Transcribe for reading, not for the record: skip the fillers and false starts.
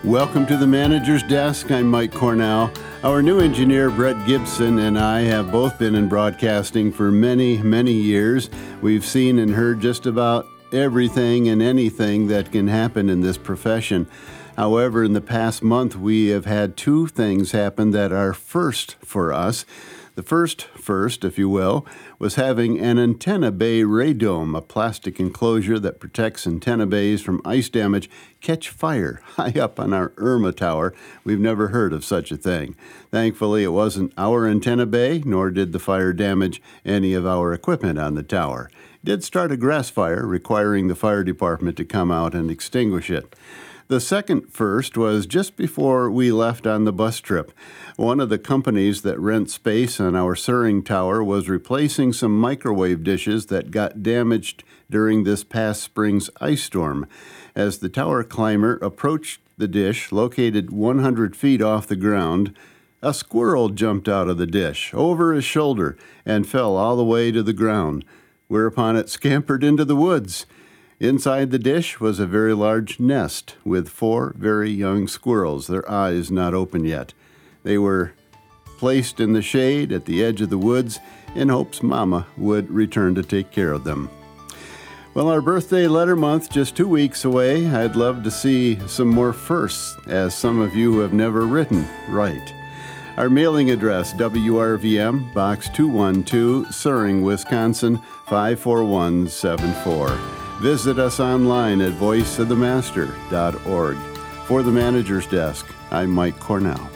Welcome to the Manager's Desk. I'm Mike Cornell. Our new engineer, Brett Gibson, and I have both been in broadcasting for many, many years. We've seen and heard just about everything and anything that can happen in this profession. However, in the past month, we have had two things happen that are first for us. The first, if you will, was having an antenna bay radome, a plastic enclosure that protects antenna bays from ice damage, catch fire high up on our Irma Tower. We've never heard of such a thing. Thankfully, it wasn't our antenna bay, nor did the fire damage any of our equipment on the tower. It did start a grass fire, requiring the fire department to come out and extinguish it. The second first was just before we left on the bus trip. One of the companies that rent space on our Suring Tower was replacing some microwave dishes that got damaged during this past spring's ice storm. As the tower climber approached the dish, located 100 feet off the ground, a squirrel jumped out of the dish over his shoulder and fell all the way to the ground, whereupon it scampered into the woods. Inside the dish was a very large nest with 4 very young squirrels, their eyes not open yet. They were placed in the shade at the edge of the woods in hopes Mama would return to take care of them. Well, our birthday letter month just 2 weeks away. I'd love to see some more firsts, as some of you have never written right. Our mailing address, WRVM, Box 212, Suring, Wisconsin, 54174. Visit us online at voiceofthemaster.org. For the Manager's Desk, I'm Mike Cornell.